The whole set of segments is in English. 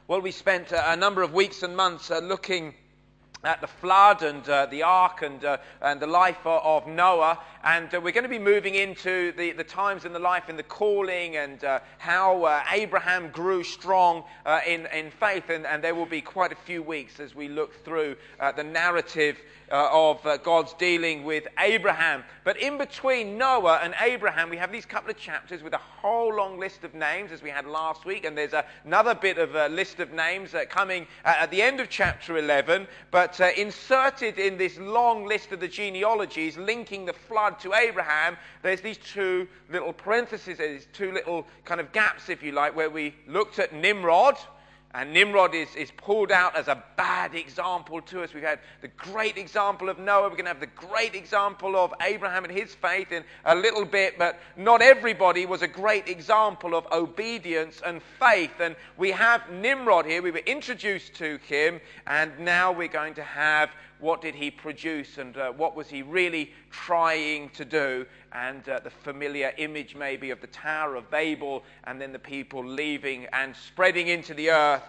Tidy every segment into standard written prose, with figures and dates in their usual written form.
Well, we spent a number of weeks and months looking at the flood and the ark and the life of Noah, and we're going to be moving into the times in the life, in the calling, and how Abraham grew strong in faith, and there will be quite a few weeks as we look through the narrative of God's dealing with Abraham. But in between Noah and Abraham, we have these couple of chapters with a whole long list of names, as we had last week, and there's another bit of a list of names coming at the end of chapter 11, but inserted in this long list of the genealogies linking the flood to Abraham, there's these two little parentheses, these two little kind of gaps, if you like, where we looked at Nimrod. And Nimrod is pulled out as a bad example to us. We've had the great example of Noah. We're going to have the great example of Abraham and his faith in a little bit. But not everybody was a great example of obedience and faith. And we have Nimrod here. We were introduced to him. And now we're going to have what did he produce and what was he really trying to do. And the familiar image maybe of the Tower of Babel and then the people leaving and spreading into the earth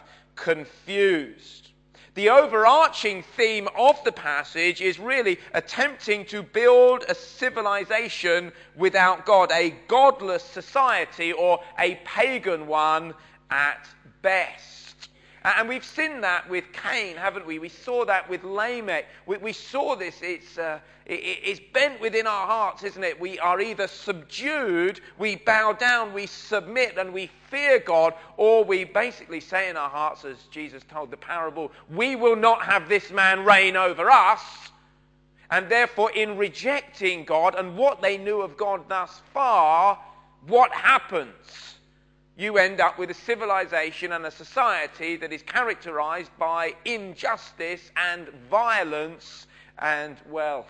confused. The overarching theme of the passage is really attempting to build a civilization without God, a godless society or a pagan one at best. And we've seen that with Cain, haven't we? We saw that with Lamech. We saw this. It's bent within our hearts, isn't it? We are either subdued, we bow down, we submit, and we fear God, or we basically say in our hearts, as Jesus told the parable, we will not have this man reign over us. And therefore, in rejecting God and what they knew of God thus far, what happens? You end up with a civilization and a society that is characterized by injustice and violence and, well,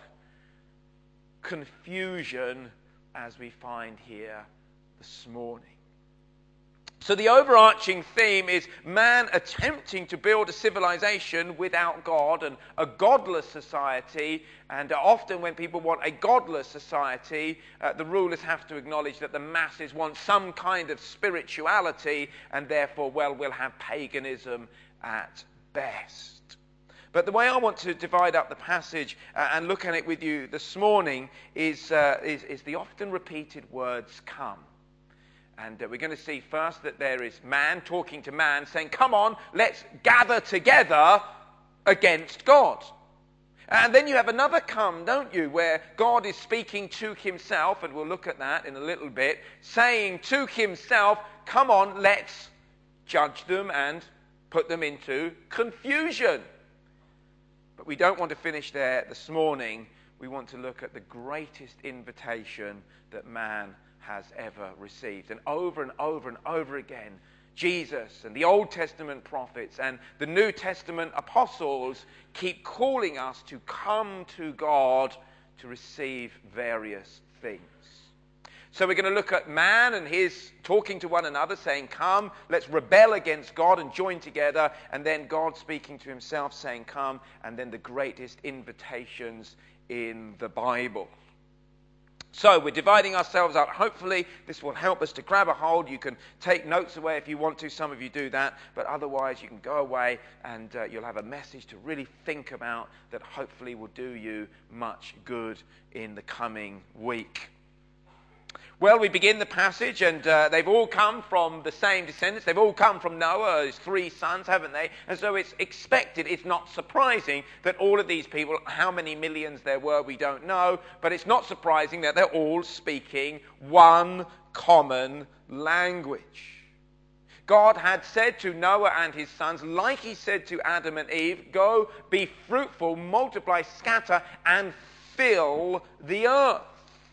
confusion, as we find here this morning. So the overarching theme is man attempting to build a civilization without God and a godless society. And often when people want a godless society, the rulers have to acknowledge that the masses want some kind of spirituality, and therefore, well, we'll have paganism at best. But the way I want to divide up the passage and look at it with you this morning is the often repeated words, come. And we're going to see first that there is man talking to man saying, come on, let's gather together against God. And then you have another come, don't you, where God is speaking to himself, and we'll look at that in a little bit, saying to himself, come on, let's judge them and put them into confusion. But we don't want to finish there this morning. We want to look at the greatest invitation that man has ever received. And over and over again, Jesus and the Old Testament prophets and the New Testament apostles keep calling us to come to God to receive various things. So we're going to look at man and his talking to one another, saying, come, let's rebel against God and join together. And then God speaking to himself, saying, come. And then the greatest invitations in the Bible. So we're dividing ourselves up. Hopefully this will help us to grab a hold. You can take notes away if you want to. Some of you do that. But otherwise you can go away and you'll have a message to really think about that hopefully will do you much good in the coming week. Well, we begin the passage, and they've all come from the same descendants. They've all come from Noah, his 3 sons, haven't they? And so it's expected, it's not surprising that all of these people, how many millions there were, we don't know, but it's not surprising that they're all speaking one common language. God had said to Noah and his sons, like he said to Adam and Eve, go, be fruitful, multiply, scatter, and fill the earth.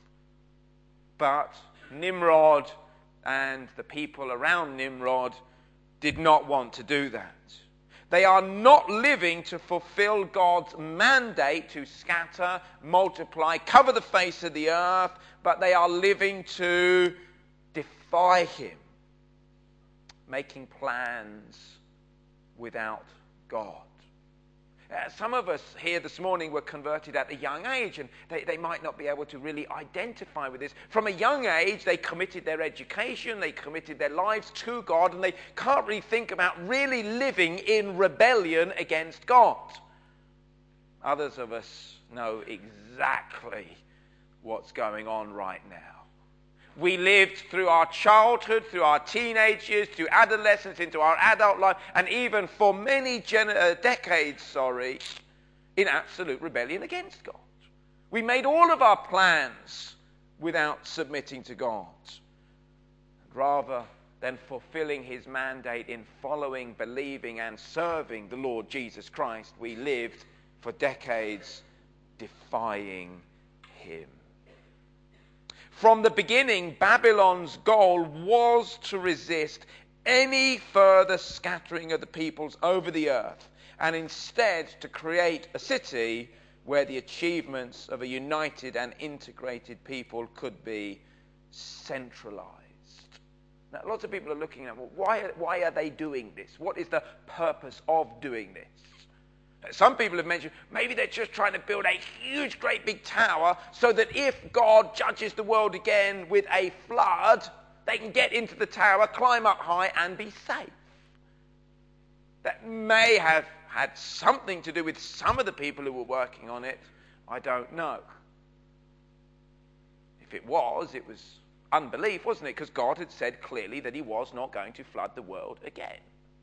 But Nimrod and the people around Nimrod did not want to do that. They are not living to fulfill God's mandate to scatter, multiply, cover the face of the earth, but they are living to defy him, making plans without God. Some of us here this morning were converted at a young age, and they might not be able to really identify with this. From a young age, they committed their education, they committed their lives to God, and they can't really think about really living in rebellion against God. Others of us know exactly what's going on right now. We lived through our childhood, through our teenage years, through adolescence, into our adult life, and even for many decades, in absolute rebellion against God. We made all of our plans without submitting to God. Rather than fulfilling his mandate in following, believing, and serving the Lord Jesus Christ, we lived for decades defying him. From the beginning, Babylon's goal was to resist any further scattering of the peoples over the earth, and instead to create a city where the achievements of a united and integrated people could be centralized. Now, lots of people are looking at, well, why are they doing this? What is the purpose of doing this? Some people have mentioned maybe they're just trying to build a huge, great big tower so that if God judges the world again with a flood, they can get into the tower, climb up high, and be safe. That may have had something to do with some of the people who were working on it. I don't know. If it was unbelief, wasn't it? Because God had said clearly that he was not going to flood the world again.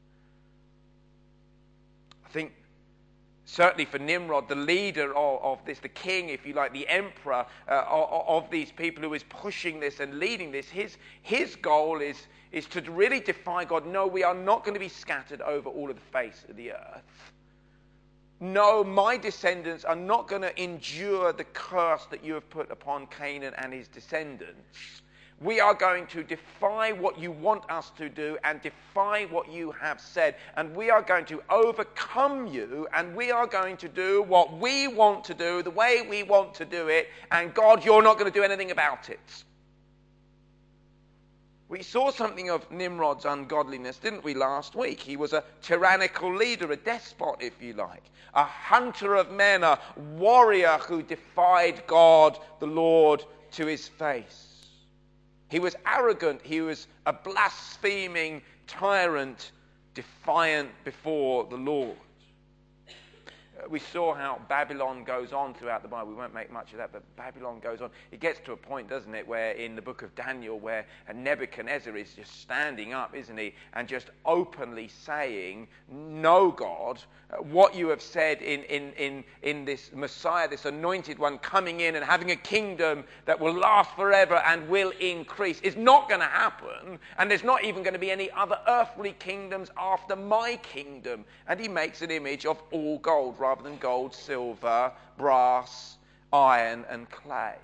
I think certainly for Nimrod, the leader of this, the king, if you like, the emperor of these people who is pushing this and leading this, his goal is to really defy God. No, we are not going to be scattered over all of the face of the earth. No, my descendants are not going to endure the curse that you have put upon Canaan and his descendants. We are going to defy what you want us to do and defy what you have said. And we are going to overcome you, and we are going to do what we want to do, the way we want to do it. And God, you're not going to do anything about it. We saw something of Nimrod's ungodliness, didn't we, last week? He was a tyrannical leader, a despot, if you like. A hunter of men, a warrior who defied God, the Lord, to his face. He was arrogant. He was a blaspheming tyrant, defiant before the Lord. We saw how Babylon goes on throughout the Bible. We won't make much of that, but Babylon goes on. It gets to a point, doesn't it, where in the book of Daniel, where Nebuchadnezzar is just standing up, isn't he, and just openly saying, no, God, what you have said in this Messiah, this anointed one coming in and having a kingdom that will last forever and will increase is not going to happen, and there's not even going to be any other earthly kingdoms after my kingdom. And he makes an image of all gold, rather than gold, silver, brass, iron, and clay.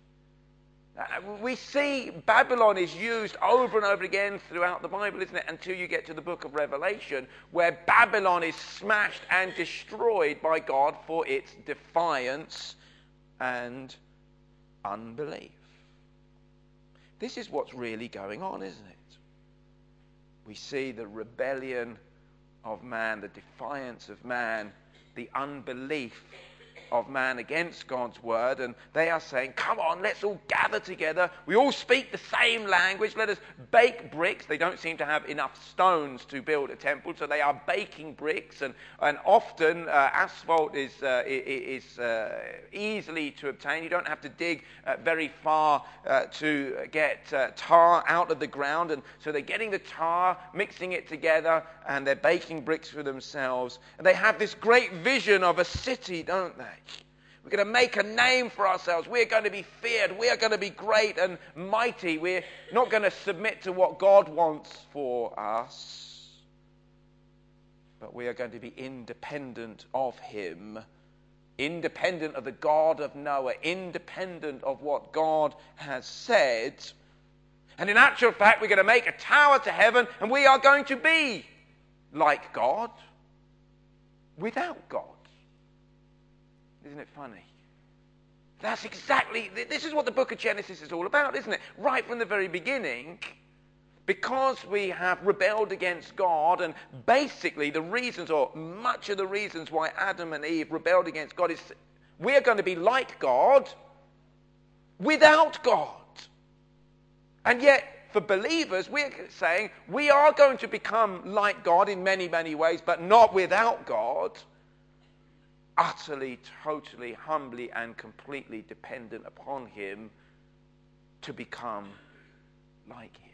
We see Babylon is used over and over again throughout the Bible, isn't it? Until you get to the book of Revelation, where Babylon is smashed and destroyed by God for its defiance and unbelief. This is what's really going on, isn't it? We see the rebellion of man, the defiance of man, the unbelief of man against God's word, and they are saying, come on, let's all gather together. We all speak the same language. Let us bake bricks. They don't seem to have enough stones to build a temple, so they are baking bricks, and often asphalt is easily to obtain. You don't have to dig very far to get tar out of the ground, and so they're getting the tar, mixing it together, and they're baking bricks for themselves. And they have this great vision of a city, don't they? We're going to make a name for ourselves. We're going to be feared. We are going to be great and mighty. We're not going to submit to what God wants for us, but we are going to be independent of him, independent of the God of Noah, independent of what God has said. And in actual fact, we're going to make a tower to heaven, and we are going to be like God without God. Isn't it funny? That's exactly, this is what the book of Genesis is all about, isn't it? Right from the very beginning, Because we have rebelled against God, and basically the reasons, or much of the reasons why Adam and Eve rebelled against God is we're going to be like God without God. And yet, for believers, we're saying we are going to become like God in many, many ways, but not without God. Utterly, totally, humbly, and completely dependent upon Him to become like Him.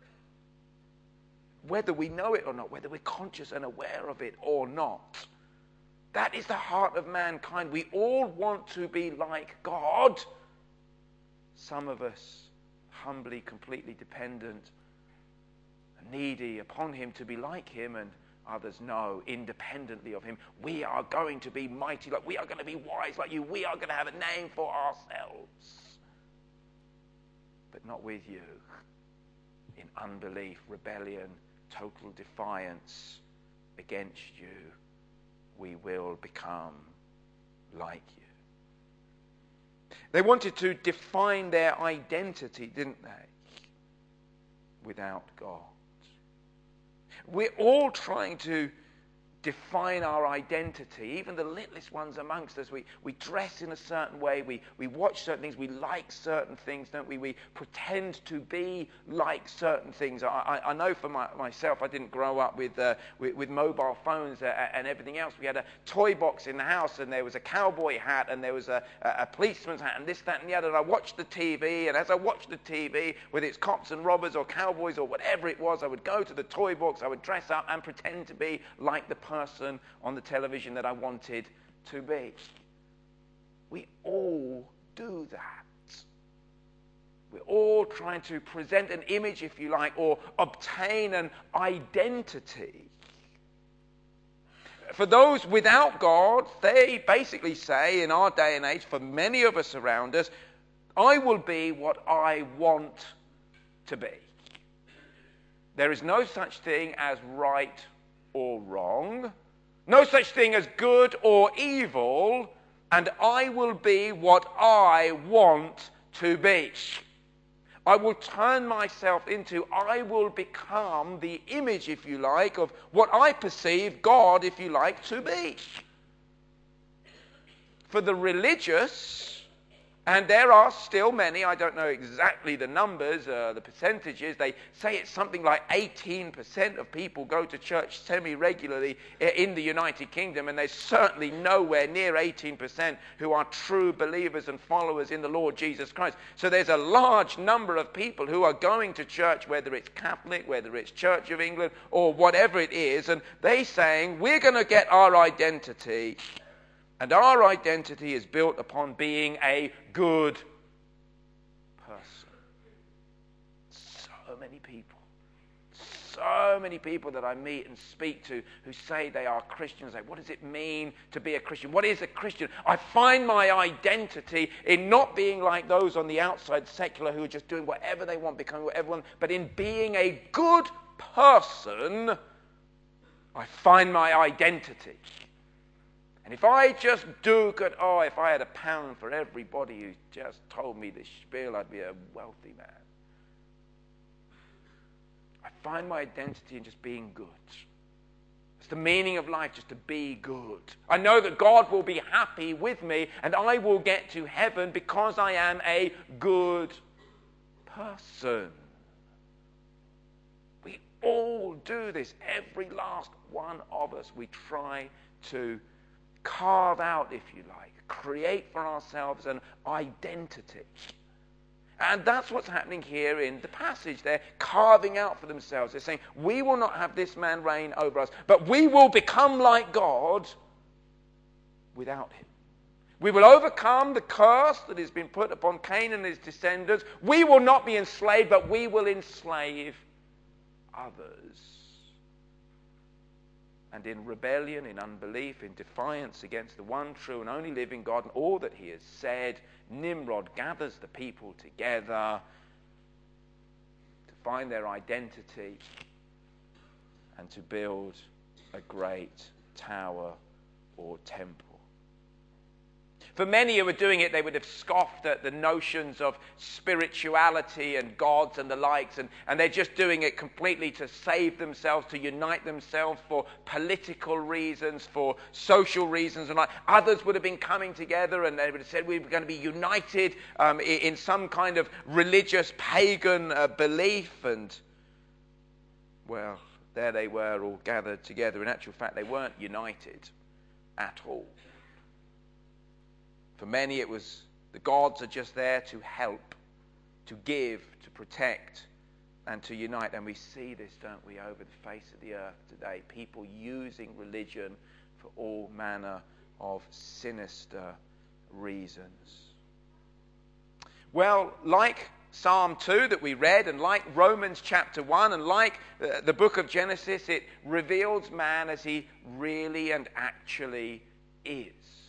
Whether we know it or not, whether we're conscious and aware of it or not, that is the heart of mankind. We all want to be like God. Some of us humbly, completely dependent, needy upon Him to be like Him, and others know, independently of Him, we are going to be mighty, like we are going to be wise like you, we are going to have a name for ourselves. But not with you. In unbelief, rebellion, total defiance against you, we will become like you. They wanted to define their identity, didn't they? Without God. We're all trying to define our identity, even the littlest ones amongst us. We dress in a certain way, we watch certain things, we like certain things, don't we? We pretend to be like certain things. I know for myself, I didn't grow up with mobile phones and everything else. We had a toy box in the house, and there was a cowboy hat, and there was a policeman's hat, and this, that, and the other. And I watched the TV, and as I watched the TV, whether it's cops and robbers or cowboys or whatever it was, I would go to the toy box, I would dress up and pretend to be like the person on the television that I wanted to be. We all do that. We're all trying to present an image, if you like, or obtain an identity. For those without God, they basically say in our day and age, for many of us around us, I will be what I want to be. There is no such thing as right or wrong, no such thing as good or evil, and I will be what I want to be. I will turn myself into, I will become the image, if you like, of what I perceive God, if you like, to be. For the religious, and there are still many, I don't know exactly the numbers, the percentages, they say it's something like 18% of people go to church semi-regularly in the United Kingdom, and there's certainly nowhere near 18% who are true believers and followers in the Lord Jesus Christ. So there's a large number of people who are going to church, whether it's Catholic, whether it's Church of England, or whatever it is, and they're saying, we're going to get our identity. And our identity is built upon being a good person. So many people that I meet and speak to who say they are Christians. Like, what does it mean to be a Christian? What is a Christian? I find my identity in not being like those on the outside, secular, who are just doing whatever they want, becoming whatever they want, but in being a good person, I find my identity. And if I just do good, if I had £1 for everybody who just told me this spiel, I'd be a wealthy man. I find my identity in just being good. It's the meaning of life, just to be good. I know that God will be happy with me, and I will get to heaven because I am a good person. We all do this. Every last one of us. We try to carve out, if you like, create for ourselves an identity. And that's what's happening here in the passage. They're carving out for themselves. They're saying, we will not have this man reign over us, but we will become like God without him. We will overcome the curse that has been put upon Cain and his descendants. We will not be enslaved, but we will enslave others. And in rebellion, in unbelief, in defiance against the one true and only living God and all that he has said, Nimrod gathers the people together to find their identity and to build a great tower or temple. For many who were doing it, they would have scoffed at the notions of spirituality and gods and the likes, and they're just doing it completely to save themselves, to unite themselves for political reasons, for social reasons, and like others would have been coming together and they would have said we were going to be united in some kind of religious pagan belief, and well, there they were all gathered together. In actual fact, they weren't united at all. For many, it was the gods are just there to help, to give, to protect, and to unite. And we see this, don't we, over the face of the earth today. People using religion for all manner of sinister reasons. Well, like Psalm 2 that we read, and like Romans chapter 1, and like the book of Genesis, it reveals man as he really and actually is.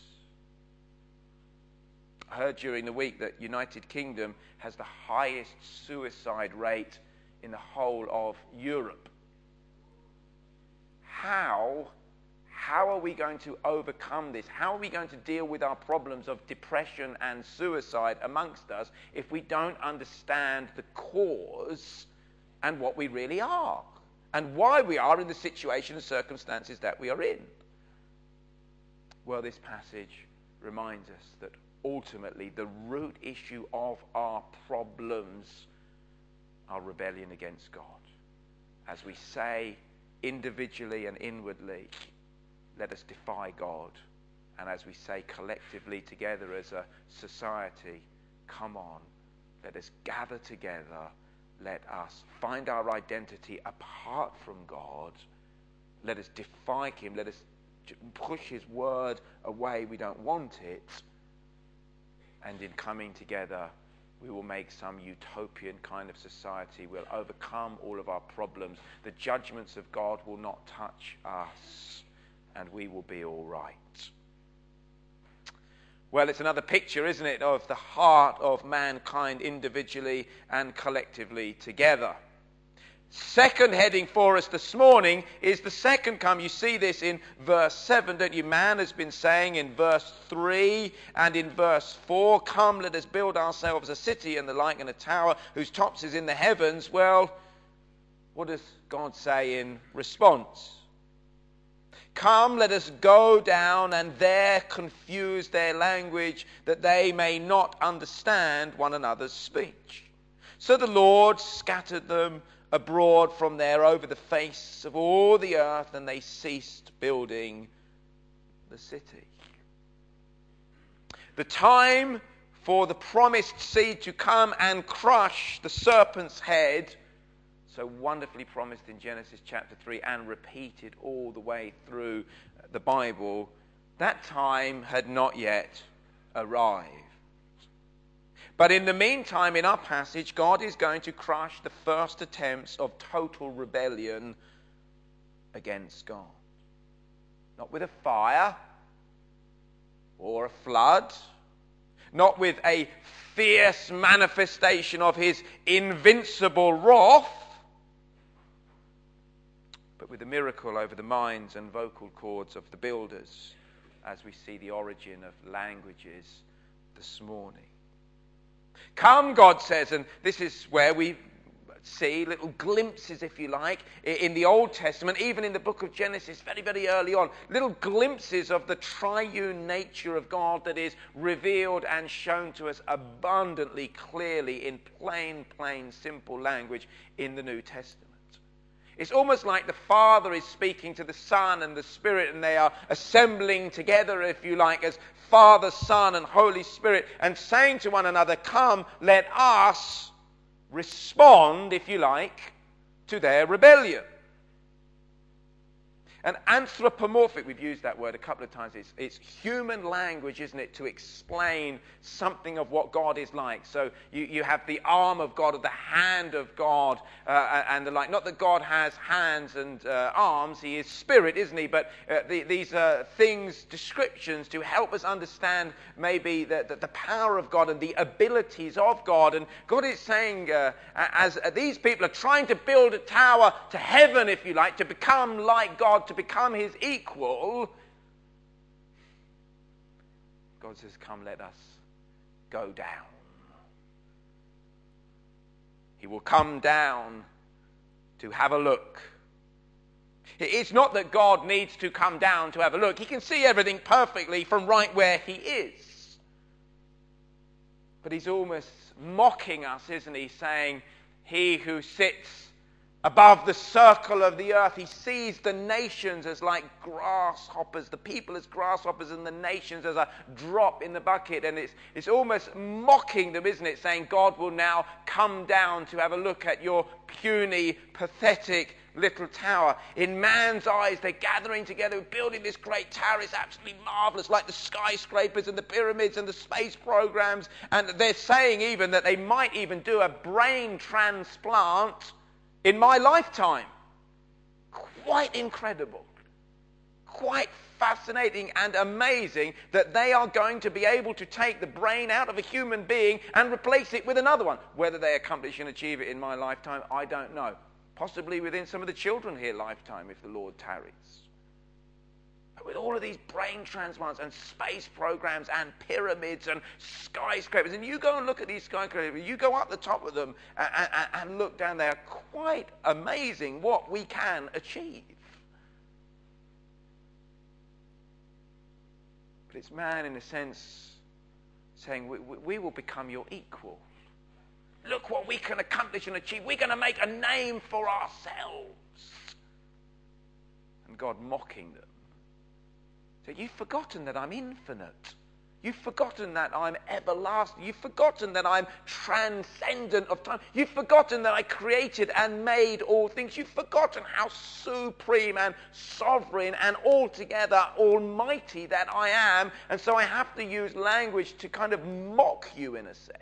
I heard during the week that United Kingdom has the highest suicide rate in the whole of Europe. How are we going to overcome this? How are we going to deal with our problems of depression and suicide amongst us if we don't understand the cause and what we really are and why we are in the situation and circumstances that we are in? Well, this passage reminds us that ultimately the root issue of our problems are rebellion against God. As we say individually and inwardly, let us defy God. And as we say collectively together as a society, come on, let us gather together. Let us find our identity apart from God. Let us defy him. Let us push his word away. We don't want it. And in coming together, we will make some utopian kind of society. We'll overcome all of our problems. The judgments of God will not touch us, and we will be all right. Well, it's another picture, isn't it, of the heart of mankind individually and collectively together. Second heading for us this morning is the second come. You see this in verse 7, don't you? Man has been saying in verse 3 and in verse 4, come, let us build ourselves a city and the like, and a tower whose tops is in the heavens. Well, what does God say in response? Come, let us go down and there confuse their language, that they may not understand one another's speech. So the Lord scattered them abroad from there over the face of all the earth, and they ceased building the city. The time for the promised seed to come and crush the serpent's head, so wonderfully promised in Genesis chapter 3 and repeated all the way through the Bible, that time had not yet arrived. But in the meantime, in our passage, God is going to crush the first attempts of total rebellion against God. Not with a fire or a flood, not with a fierce manifestation of his invincible wrath, but with a miracle over the minds and vocal cords of the builders, as we see the origin of languages this morning. Come, God says, and this is where we see little glimpses, if you like, in the Old Testament, even in the book of Genesis, very, very early on, little glimpses of the triune nature of God that is revealed and shown to us abundantly, clearly, in plain, simple language in the New Testament. It's almost like the Father is speaking to the Son and the Spirit, and they are assembling together, if you like, as Father, Son, and Holy Spirit, and saying to one another, come, let us respond, if you like, to their rebellion. And anthropomorphic, we've used that word a couple of times. It's human language, isn't it, to explain something of what God is like. So you have the arm of God or the hand of God and the like. Not that God has hands and arms. He is spirit, isn't he? But these are things, descriptions to help us understand maybe the power of God and the abilities of God. And God is saying, as these people are trying to build a tower to heaven, if you like, to become like God, to become his equal, God says, come, let us go down. He will come down to have a look. It's not that God needs to come down to have a look. He can see everything perfectly from right where he is. But he's almost mocking us, isn't he? Saying, he who sits above the circle of the earth, he sees the nations as like grasshoppers, the people as grasshoppers, and the nations as a drop in the bucket. And it's almost mocking them, isn't it? Saying God will now come down to have a look at your puny, pathetic little tower. In man's eyes, they're gathering together, building this great tower. It's absolutely marvelous, like the skyscrapers and the pyramids and the space programs. And they're saying even that they might even do a brain transplant in my lifetime. Quite incredible. Quite fascinating and amazing that they are going to be able to take the brain out of a human being and replace it with another one. Whether they accomplish and achieve it in my lifetime, I don't know. Possibly within some of the children here lifetime if the Lord tarries. But with all of these brain transplants and space programs and pyramids and skyscrapers, and you go and look at these skyscrapers, you go up the top of them and look down there, quite amazing what we can achieve. But it's man, in a sense, saying, we will become your equal. Look what we can accomplish and achieve. We're going to make a name for ourselves. And God mocking them. So you've forgotten that I'm infinite. You've forgotten that I'm everlasting. You've forgotten that I'm transcendent of time. You've forgotten that I created and made all things. You've forgotten how supreme and sovereign and altogether almighty that I am. And so I have to use language to kind of mock you in a sense.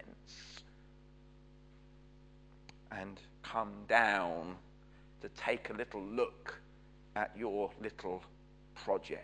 And come down to take a little look at your little project.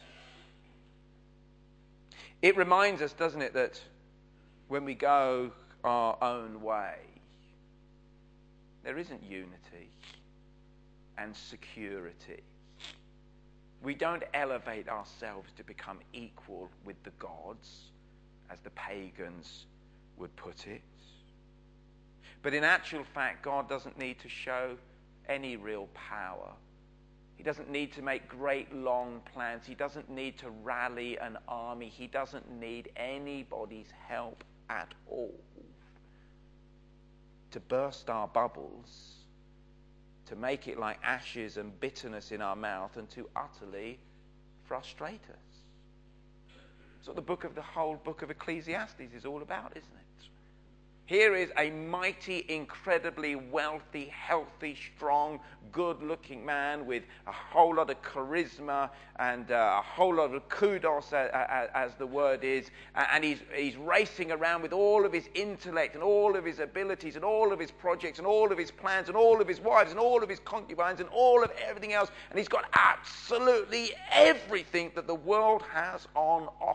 It reminds us, doesn't it, that when we go our own way, there isn't unity and security. We don't elevate ourselves to become equal with the gods, as the pagans would put it. But in actual fact, God doesn't need to show any real power. He doesn't need to make great long plans. He doesn't need to rally an army. He doesn't need anybody's help at all to burst our bubbles, to make it like ashes and bitterness in our mouth, and to utterly frustrate us. That's what the whole book of Ecclesiastes is all about, isn't it? Here is a mighty, incredibly wealthy, healthy, strong, good-looking man with a whole lot of charisma and a whole lot of kudos, as the word is. And he's racing around with all of his intellect and all of his abilities and all of his projects and all of his plans and all of his wives and all of his concubines and all of everything else. And he's got absolutely everything that the world has on offer.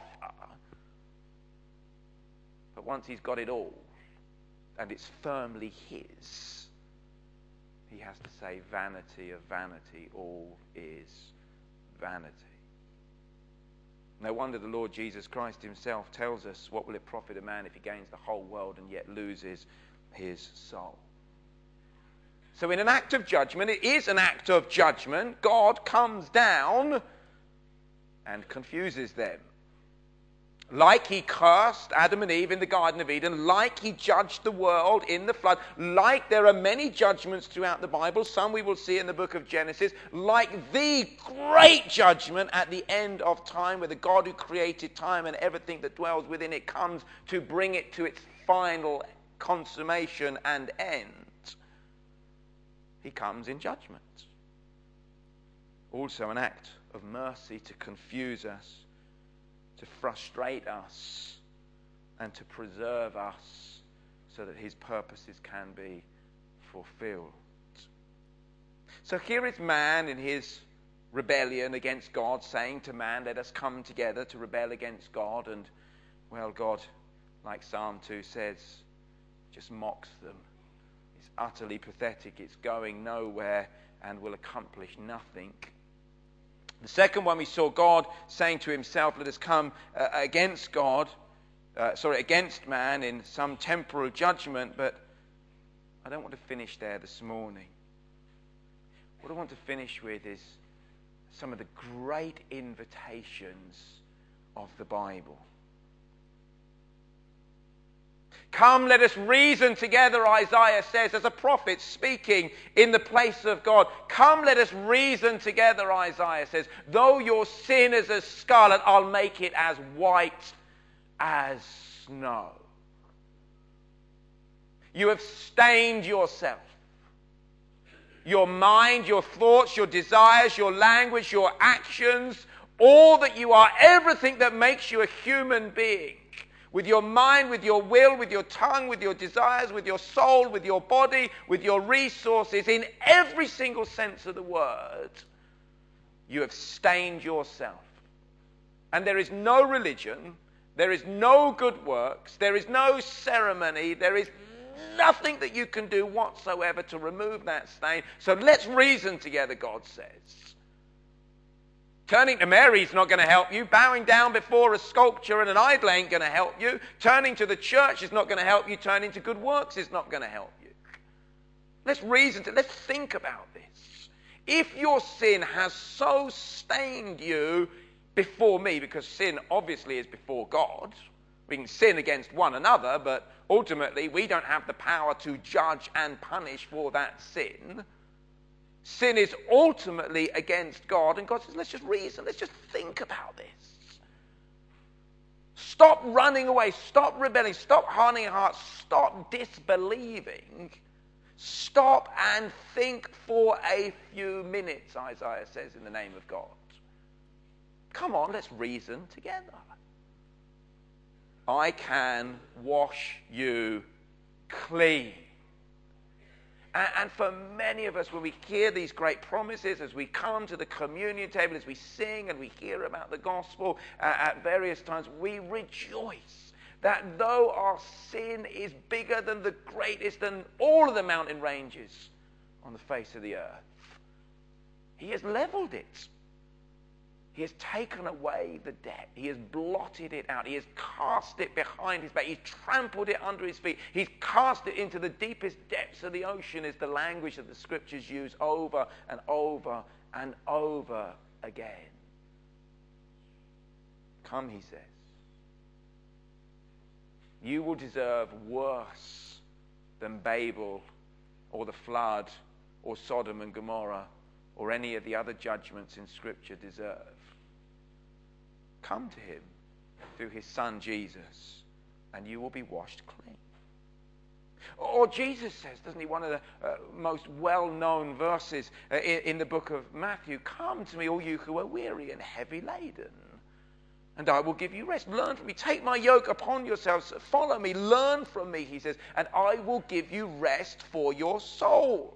But once he's got it all, and it's firmly his, he has to say, vanity of vanity, all is vanity. No wonder the Lord Jesus Christ himself tells us, what will it profit a man if he gains the whole world and yet loses his soul? So in an act of judgment, it is an act of judgment, God comes down and confuses them. Like he cursed Adam and Eve in the Garden of Eden, like he judged the world in the flood, like there are many judgments throughout the Bible, some we will see in the book of Genesis, like the great judgment at the end of time, where the God who created time and everything that dwells within it comes to bring it to its final consummation and end. He comes in judgment. Also an act of mercy to confuse us, to frustrate us, and to preserve us so that his purposes can be fulfilled. So here is man in his rebellion against God, saying to man, let us come together to rebel against God. And, well, God, like Psalm 2 says, just mocks them. It's utterly pathetic. It's going nowhere and will accomplish nothing. The second one, we saw God saying to himself, let us come against man in some temporal judgment, but I don't want to finish there this morning. What I want to finish with is some of the great invitations of the Bible. Come, let us reason together, Isaiah says, as a prophet speaking in the place of God. Come, let us reason together, Isaiah says. Though your sin is as scarlet, I'll make it as white as snow. You have stained yourself. Your mind, your thoughts, your desires, your language, your actions, all that you are, everything that makes you a human being. With your mind, with your will, with your tongue, with your desires, with your soul, with your body, with your resources, in every single sense of the word, you have stained yourself. And there is no religion, there is no good works, there is no ceremony, there is nothing that you can do whatsoever to remove that stain. So let's reason together, God says. Turning to Mary is not going to help you. Bowing down before a sculpture and an idol ain't going to help you. Turning to the church is not going to help you. Turning to good works is not going to help you. Let's think about this. If your sin has so stained you before me, because sin obviously is before God, we can sin against one another, but ultimately we don't have the power to judge and punish for that sin. Sin is ultimately against God, and God says, let's just reason, let's just think about this. Stop running away, stop rebelling, stop hardening your heart, stop disbelieving. Stop and think for a few minutes, Isaiah says, in the name of God. Come on, let's reason together. I can wash you clean. And for many of us, when we hear these great promises, as we come to the communion table, as we sing and we hear about the gospel at various times, we rejoice that though our sin is bigger than the greatest and all of the mountain ranges on the face of the earth, he has leveled it. He has taken away the debt. He has blotted it out. He has cast it behind his back. He's trampled it under his feet. He's cast it into the deepest depths of the ocean, is the language that the scriptures use over and over and over again. Come, he says. You will deserve worse than Babel or the flood or Sodom and Gomorrah or any of the other judgments in Scripture deserve. Come to him through his Son Jesus, and you will be washed clean. Or Jesus says, doesn't he, one of the most well-known verses in the book of Matthew, come to me, all you who are weary and heavy laden, and I will give you rest. Learn from me. Take my yoke upon yourselves. Follow me. Learn from me, he says, and I will give you rest for your souls.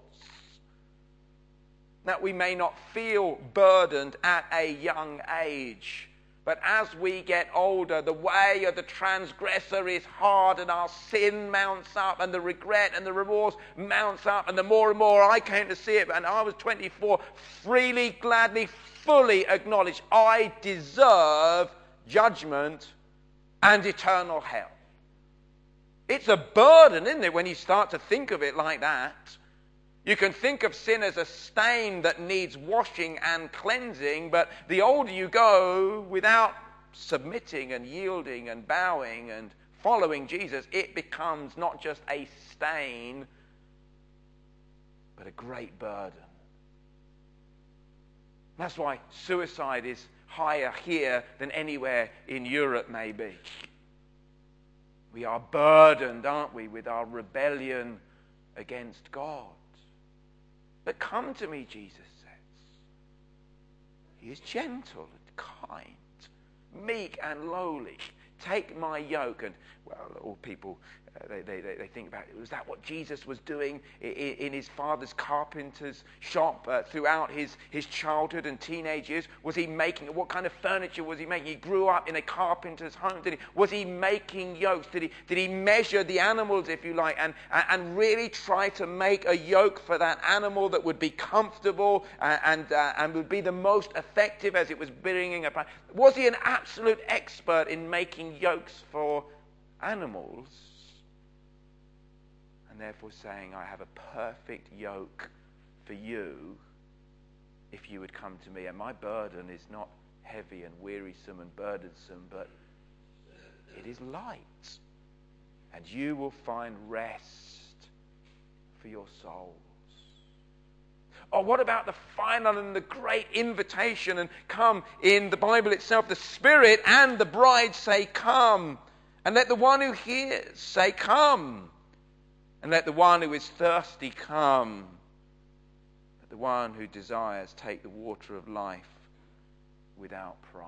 That we may not feel burdened at a young age. But as we get older, the way of the transgressor is hard, and our sin mounts up, and the regret and the remorse mounts up, and the more and more I came to see it, and I was 24, freely, gladly, fully acknowledged I deserve judgment and eternal hell. It's a burden, isn't it, when you start to think of it like that? You can think of sin as a stain that needs washing and cleansing, but the older you go, without submitting and yielding and bowing and following Jesus, it becomes not just a stain, but a great burden. That's why suicide is higher here than anywhere in Europe may be. We are burdened, aren't we, with our rebellion against God. But come to me, Jesus says. He is gentle and kind, meek and lowly. Take my yoke. And, well, all people They think about it. Was that what Jesus was doing in his father's carpenter's shop throughout his childhood and teenage years? Was he making, what kind of furniture was he making? He grew up in a carpenter's home, did he? Was he making yokes? Did he measure the animals, if you like, and really try to make a yoke for that animal that would be comfortable and would be the most effective as it was bringing up? Was he an absolute expert in making yokes for animals? And therefore saying, I have a perfect yoke for you if you would come to me. And my burden is not heavy and wearisome and burdensome, but it is light. And you will find rest for your souls. Or what about the final and the great invitation? And come, in the Bible itself, the Spirit and the bride say, come. And let the one who hears say, come. And let the one who is thirsty come. Let the one who desires take the water of life without price.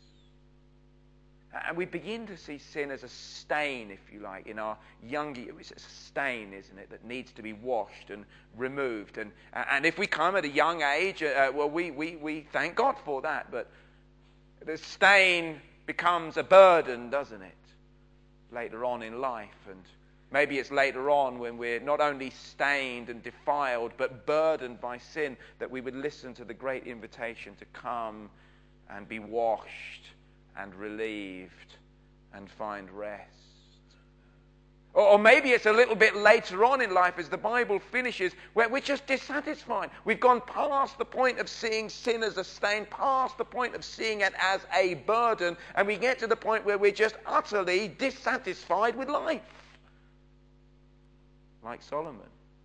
And we begin to see sin as a stain, if you like, in our young years. It's a stain, isn't it, that needs to be washed and removed. And if we come at a young age, well, we thank God for that. But the stain becomes a burden, doesn't it, later on in life? And maybe it's later on when we're not only stained and defiled, but burdened by sin, that we would listen to the great invitation to come and be washed and relieved and find rest. Or maybe it's a little bit later on in life as the Bible finishes, where we're just dissatisfied. We've gone past the point of seeing sin as a stain, past the point of seeing it as a burden, and we get to the point where we're just utterly dissatisfied with life. Like Solomon.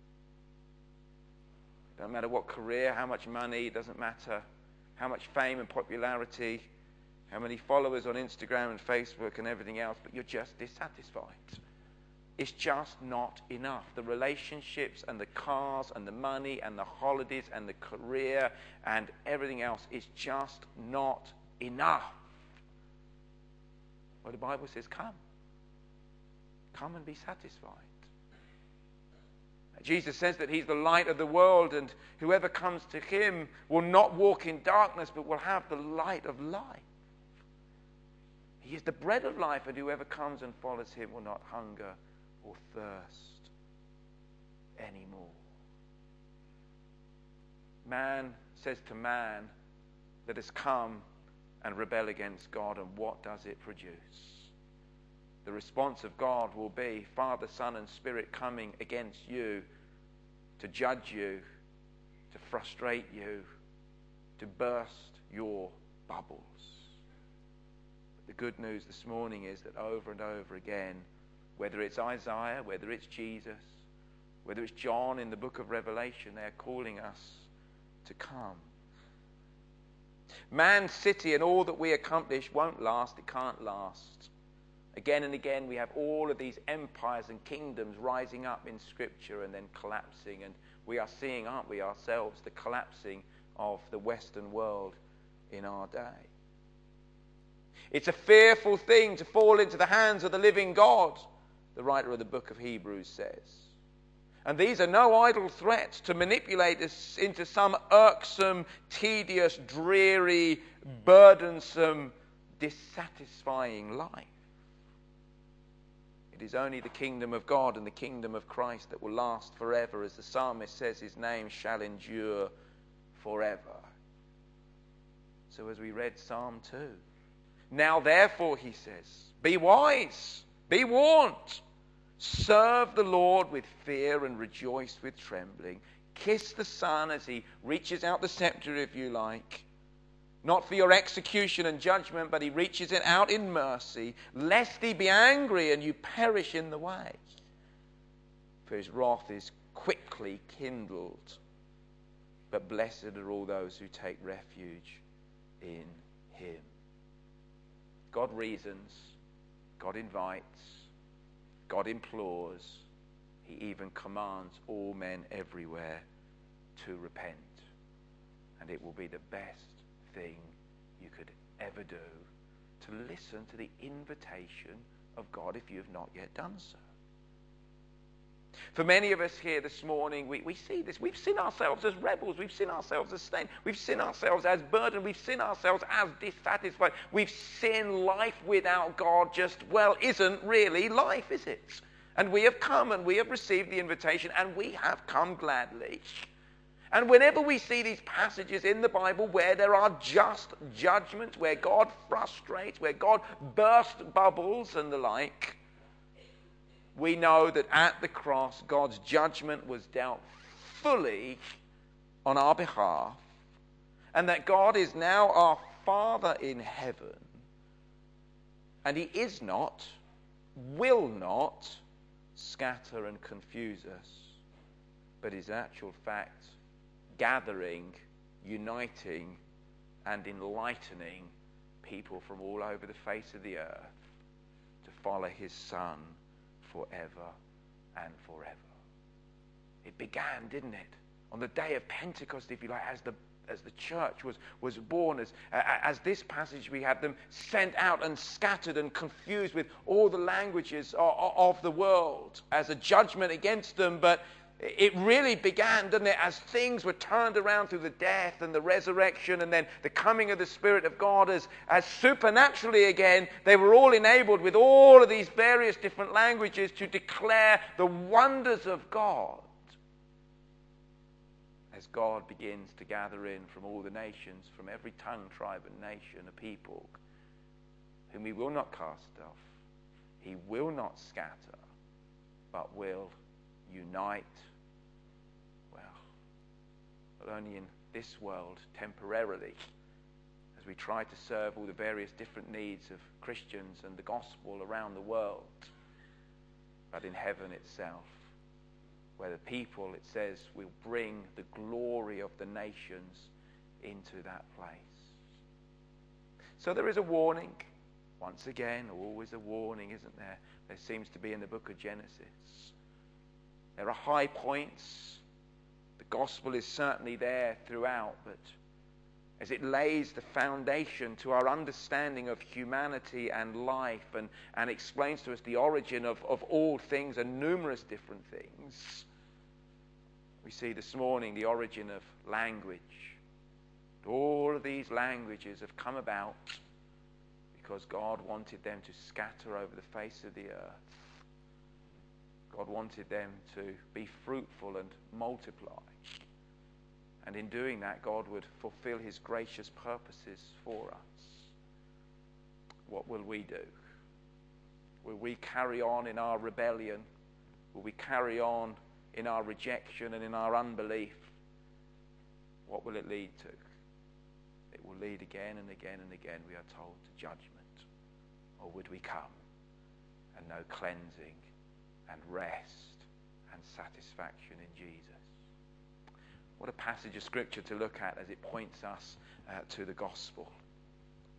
Don't matter what career, how much money, it doesn't matter how much fame and popularity, how many followers on Instagram and Facebook and everything else, but you're just dissatisfied. It's just not enough. The relationships and the cars and the money and the holidays and the career and everything else is just not enough. Well, the Bible says, come. Come and be satisfied. Jesus says that he's the light of the world, and whoever comes to him will not walk in darkness, but will have the light of life. He is the bread of life, and whoever comes and follows him will not hunger or thirst anymore. Man says to man that has come and rebel against God, and what does it produce? The response of God will be Father, Son, and Spirit coming against you to judge you, to frustrate you, to burst your bubbles. But the good news this morning is that over and over again, whether it's Isaiah, whether it's Jesus, whether it's John in the book of Revelation, they're calling us to come. Man's city and all that we accomplish won't last. It can't last. Again and again, we have all of these empires and kingdoms rising up in Scripture and then collapsing. And we are seeing, aren't we, ourselves, the collapsing of the Western world in our day. It's a fearful thing to fall into the hands of the living God, the writer of the book of Hebrews says. And these are no idle threats to manipulate us into some irksome, tedious, dreary, burdensome, dissatisfying life. It is only the kingdom of God and the kingdom of Christ that will last forever. As the psalmist says, his name shall endure forever. So as we read Psalm 2, now therefore, he says, be wise, be warned. Serve the Lord with fear and rejoice with trembling. Kiss the Son as he reaches out the scepter, if you like. Not for your execution and judgment, but he reaches it out in mercy, lest he be angry and you perish in the way. For his wrath is quickly kindled. But blessed are all those who take refuge in him. God reasons, God invites, God implores, he even commands all men everywhere to repent. And it will be the best thing you could ever do to listen to the invitation of God if you have not yet done so. For many of us here this morning, we see this. We've seen ourselves as rebels. We've seen ourselves as stained. We've seen ourselves as burdened. We've seen ourselves as dissatisfied. We've seen life without God just, well, isn't really life, is it? And we have come and we have received the invitation and we have come gladly. And whenever we see these passages in the Bible where there are just judgments, where God frustrates, where God bursts bubbles and the like, we know that at the cross, God's judgment was dealt fully on our behalf, and that God is now our Father in heaven, and he is not, will not scatter and confuse us, but is in actual fact gathering, uniting, and enlightening people from all over the face of the earth to follow his Son forever and forever. It began, didn't it, on the day of Pentecost, if you like, as the church was born, as this passage we had them sent out and scattered and confused with all the languages of the world as a judgment against them. But it really began, didn't it, as things were turned around through the death and the resurrection and then the coming of the Spirit of God as supernaturally again, they were all enabled with all of these various different languages to declare the wonders of God as God begins to gather in from all the nations, from every tongue, tribe and nation, a people whom he will not cast off, he will not scatter, but will unite, not only in this world temporarily, as we try to serve all the various different needs of Christians and the gospel around the world, but in heaven itself, where the people, it says, will bring the glory of the nations into that place. So there is a warning, once again, always a warning, isn't there? There seems to be in the book of Genesis. There are high points. The gospel is certainly there throughout, but as it lays the foundation to our understanding of humanity and life and explains to us the origin of all things and numerous different things, we see this morning the origin of language. All of these languages have come about because God wanted them to scatter over the face of the earth. God wanted them to be fruitful and multiply. And in doing that, God would fulfill his gracious purposes for us. What will we do? Will we carry on in our rebellion? Will we carry on in our rejection and in our unbelief? What will it lead to? It will lead again and again and again, we are told, to judgment. Or would we come and know cleansing and rest and satisfaction in Jesus? What a passage of Scripture to look at as it points us to the gospel.